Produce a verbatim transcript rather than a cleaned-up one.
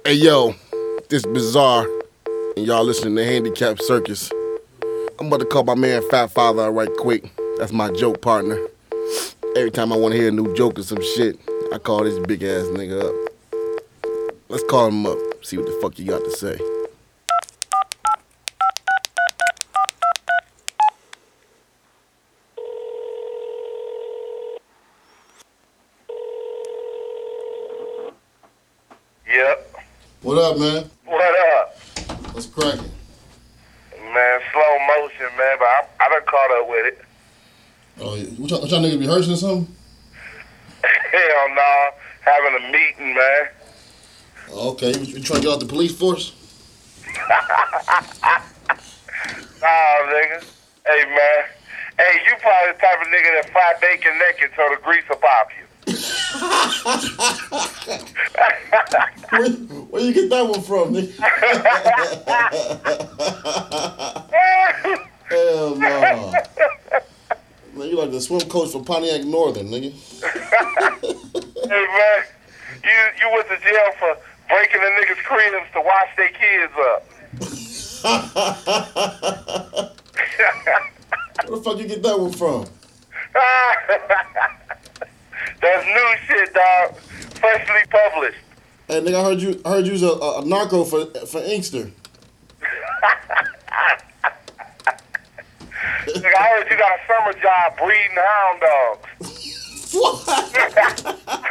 Hey yo, this Bizarre, and y'all listening to Handicap Circus. I'm about to call my man Fat Father out right quick. That's my joke partner. Every time I want to hear a new joke or some shit, I call this big ass nigga up. Let's call him up, see what the fuck you got to say. Yep. What up, man? What up? What's cracking? Man, slow motion, man, but I, I done caught up with it. Oh, yeah. What y'all, what y'all niggas rehearsing or something? Hell no. Having a meeting, man. Okay, you, you trying to get out the police force? Nah, nigga. Hey, man. Hey, you probably the type of nigga that fry bacon naked so the grease will pop you. where, where you get that one from, nigga? Hell no. Man, you like the swim coach for Pontiac Northern, nigga. Hey, man. You, you went to jail for breaking the niggas' cribs to wash their kids up. Where the fuck you get that one from? That's new shit, dog. Freshly published. Hey, nigga, I heard you I heard you was a, a, a narco for for Inkster. Nigga, I heard you got a summer job breeding hound dogs. What?